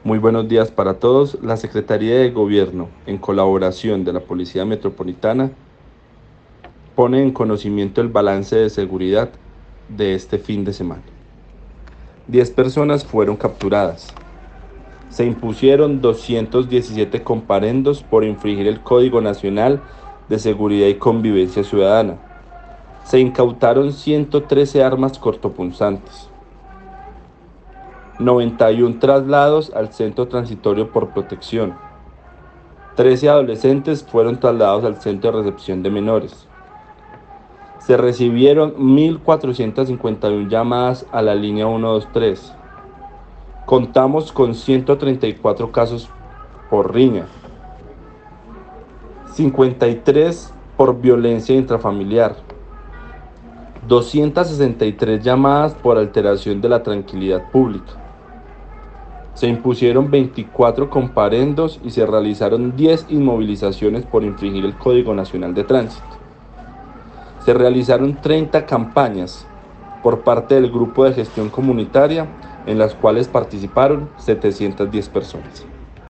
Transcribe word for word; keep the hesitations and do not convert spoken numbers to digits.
Muy buenos días para todos. La Secretaría de Gobierno, en colaboración de la Policía Metropolitana, pone en conocimiento el balance de seguridad de este fin de semana. diez personas fueron capturadas. Se impusieron doscientos diecisiete comparendos por infringir el Código Nacional de Seguridad y Convivencia Ciudadana. Se incautaron ciento trece armas cortopunzantes. noventa y uno traslados al Centro Transitorio por Protección. trece adolescentes fueron trasladados al Centro de Recepción de Menores. Se recibieron mil cuatrocientas cincuenta y una llamadas a la línea ciento veintitrés. Contamos con ciento treinta y cuatro casos por riña, cincuenta y tres por violencia intrafamiliar, doscientas sesenta y tres llamadas por alteración de la tranquilidad pública. Se impusieron veinticuatro comparendos y se realizaron diez inmovilizaciones por infringir el Código Nacional de Tránsito. Se realizaron treinta campañas por parte del Grupo de Gestión Comunitaria, en las cuales participaron setecientas diez personas.